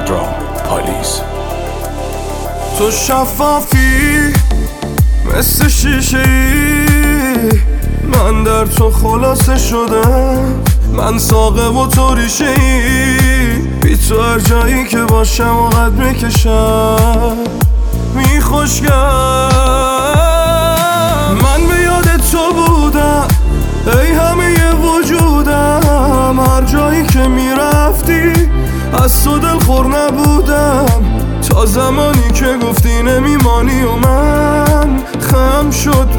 Drum Police. تو شفافی مثل شیشه ای، من در تو خلاصه شدم. من ساقه و تو ریشه ای، بی تو هر جایی که باشم و قد میکشم میخوشگم. من به یاد تو بودم ای همه وجودم، هر جایی که میرفتی از تو دلخور نبودم، تا زمانی که گفتی نمیمانی و من خم شد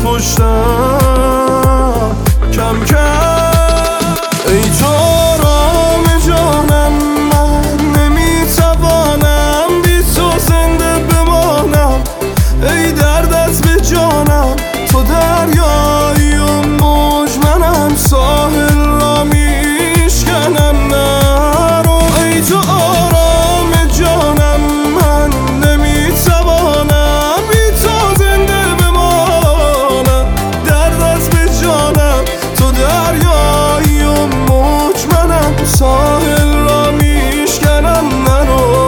پشتم کم کم. ای تو آرام جانم، من نمیتوانم بی تو زنده بمانم. ای دردت به جانم، تو دریایی و موج، منم ساحل را میشکنم نرو. ای تو آرام جانم، من نمیتوانم بی تو زنده بمانم. دردت به جانم، تو دریایی و موج، منم ساحل را میشکنم نرو.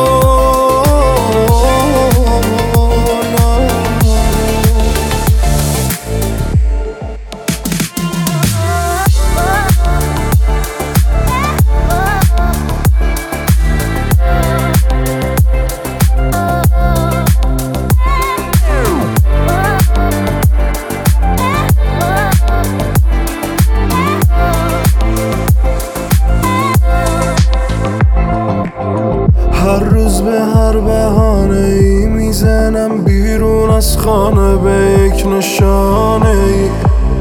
هر روز به هر بهانه ای میزنم بیرون از خانه به یک نشانه ای،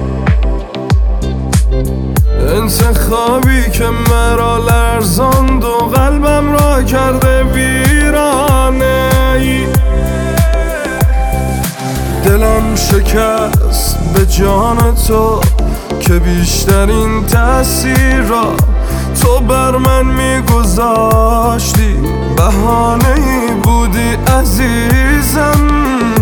انتخابی که مرا لرزاند و قلبم را کرده ویرانه ای. دلم شکست به جان تو که بیشترین تأثیر را تو بر من میگذاشتی، بهانه‌ای بودی عزیزم.